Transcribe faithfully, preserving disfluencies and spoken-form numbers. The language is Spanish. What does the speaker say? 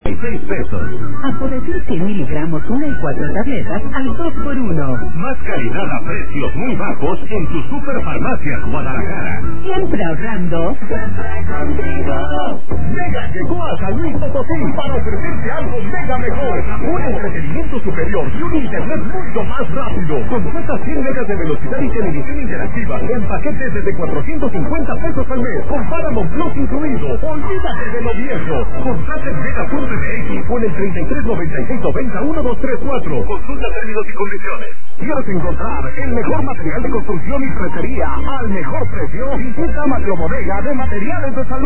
seis pesos. Apodesil cien miligramos, una y cuatro tabletas al dos por uno. Más calidad a precios muy bajos en tu Superfarmacias Guadalajara. Siempre ahorrando. Siempre contigo. Mega llegó a San Luis Potosí para ofrecerte algo mega mejor. Un entretenimiento superior y un internet mucho más rápido. Contrata cien megas de velocidad y televisión interactiva en paquetes desde cuatrocientos cincuenta pesos al mes, con Paramount Plus incluido. Olvídate de lo viejo. Contrata en mega punto m x o en el treinta y tres noventa y seis noventa uno dos tres cuatro. Consulta términos y condiciones. ¿Quieres encontrar el mejor material de construcción y ferretería al mejor precio? Visita Macro Bodega de Materiales de Salud.